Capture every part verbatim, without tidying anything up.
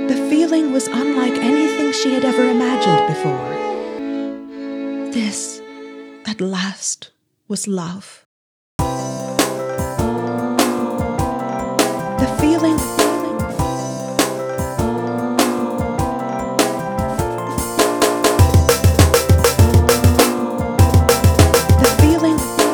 The feeling was unlike anything she had ever imagined before. This, at last, was love. The feeling... The feeling...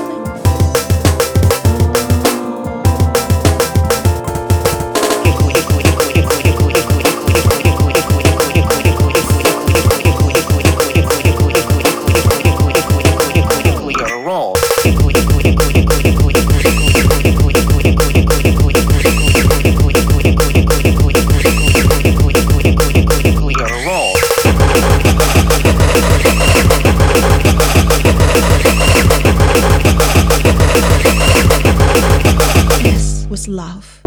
This was love.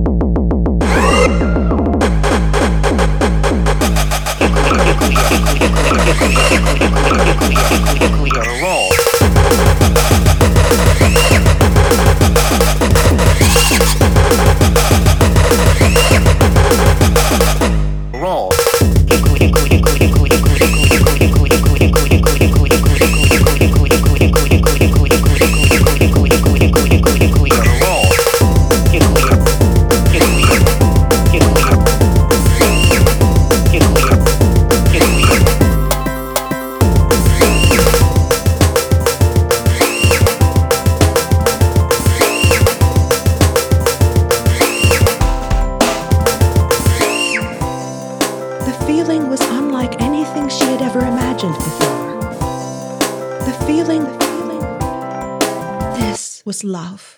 The feeling was unlike anything she had ever imagined before. The feeling, the feeling, this was love.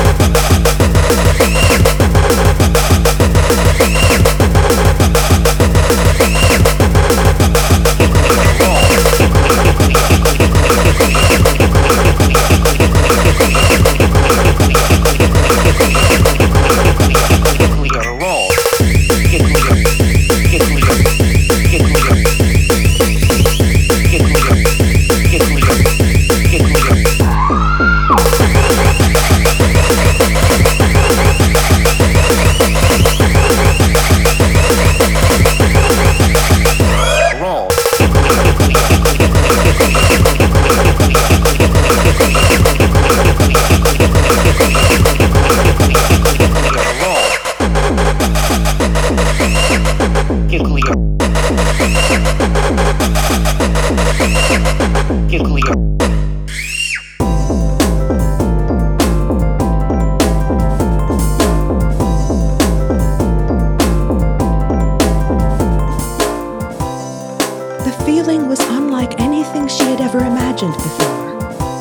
The feeling was unlike anything she had ever imagined before.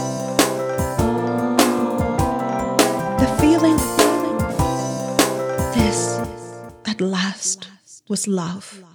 The feeling, this, at last, was love.